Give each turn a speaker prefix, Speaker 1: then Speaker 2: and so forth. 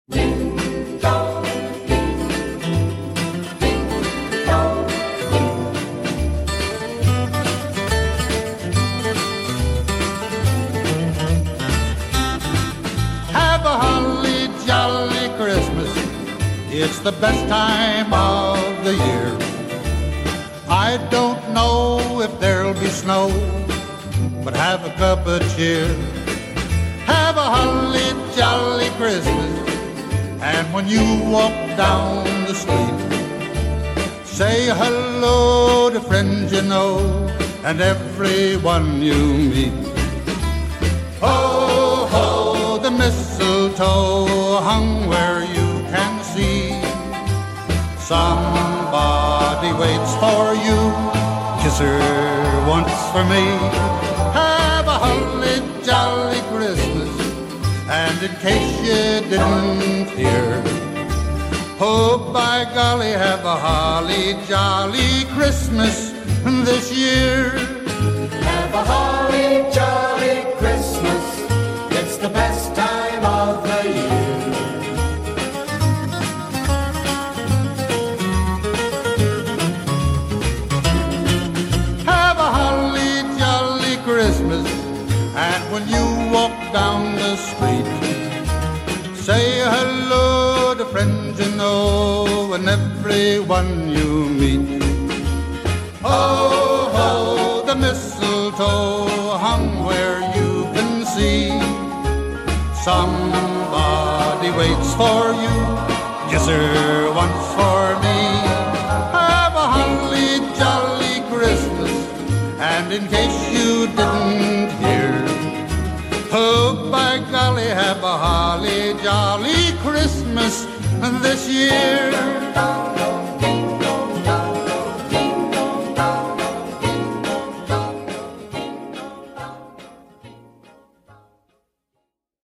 Speaker 1: Have a holly jolly Christmas. It's the best time of the year. I don't know if there'll be snow, but have a cup of cheer. Have a holly jolly Christmas, and when you walk down the street, say hello to friends you know and everyone you meet. Ho, ho, the mistletoe hung where you can see. Somebody waits for you, kiss her once for me. Have a holly jolly Christmas, and in case you didn't hear, oh, by golly, have a holly jolly Christmas this year.
Speaker 2: Have a holly jolly Christmas, it's the best time of the year.
Speaker 1: Have a holly jolly Christmas, and when you walk down the street, say hello to friends you know and everyone you meet. Ho, ho, the mistletoe hung where you can see. Somebody waits for you, kiss her once for me. Have a holly jolly Christmas, and in case you didn't hear, oh, by golly, have a holly jolly Christmas this year.